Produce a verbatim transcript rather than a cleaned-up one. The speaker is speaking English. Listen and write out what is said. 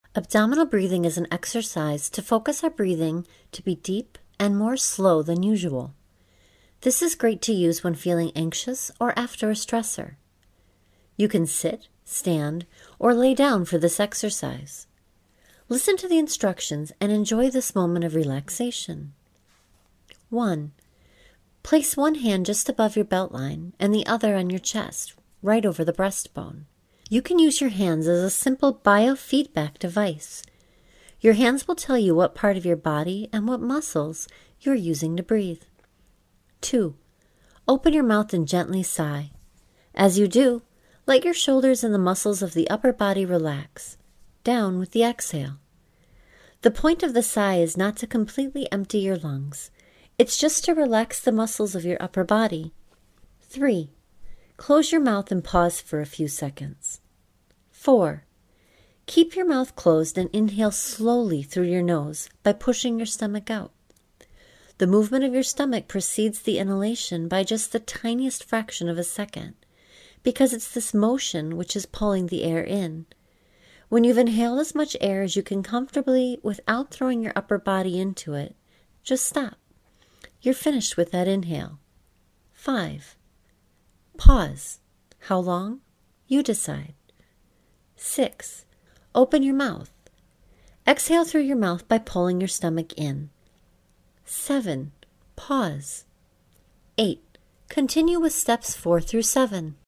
Abdominal breathing is an exercise to focus our breathing to be deep and more slow than usual. This is great to use when feeling anxious or after a stressor. You can sit, stand, or lay down for this exercise. Listen to the instructions and enjoy this moment of relaxation. one. Place one hand just above your belt line and the other on your chest, right over the breastbone. You can use your hands as a simple biofeedback device. Your hands will tell you what part of your body and what muscles you're using to breathe. two. Open your mouth and gently sigh. As you do, let your shoulders and the muscles of the upper body relax. Down with the exhale. The point of the sigh is not to completely empty your lungs. It's just to relax the muscles of your upper body. three. Close your mouth and pause for a few seconds. four. Keep your mouth closed and inhale slowly through your nose by pushing your stomach out. The movement of your stomach precedes the inhalation by just the tiniest fraction of a second, because it's this motion which is pulling the air in. When you've inhaled as much air as you can comfortably without throwing your upper body into it, just stop. You're finished with that inhale. five. Pause. How long? You decide. six. Open your mouth. Exhale through your mouth by pulling your stomach in. seven. Pause. eight. Continue with steps four through seven.